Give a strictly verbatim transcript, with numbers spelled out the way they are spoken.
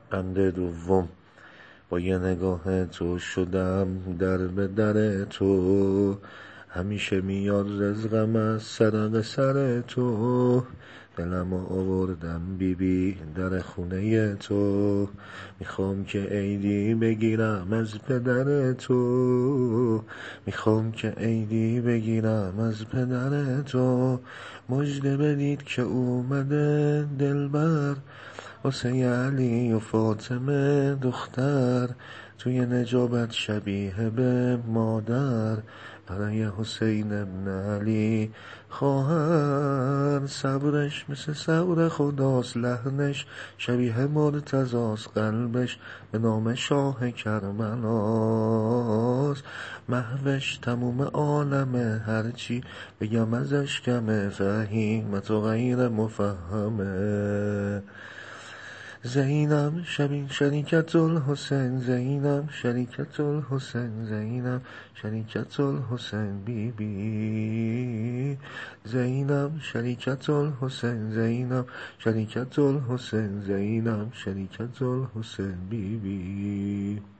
قند دوم. با یه نگاه تو شدم در به در تو، همیشه میاد رزقم از صدق سر تو. دلم آوردم بی بی در خونه تو، میخوام که عیدی بگیرم از پدر تو، میخوام که عیدی بگیرم از پدر تو. مژده بدید که اومده دلبر، واسه علی و فاطمه دختر، توی نجابت شبیه به مادر، برای حسین ابن علی خواهر. صبرش مثل صبر خداست، لحنش شبیه مرتضاست، قلبش به نام شاه کربلاست. محوش تموم عالمه، هرچی بگم ازش کمه، فهیمت و غیر مفهمه. زینب شبین شریکت الحسین، زینب شریکت الحسین، زینب شریکت الحسین بی بی. زینب شریکت الحسین، زینب شریکت الحسین، زینب شریکت الحسین بی بی.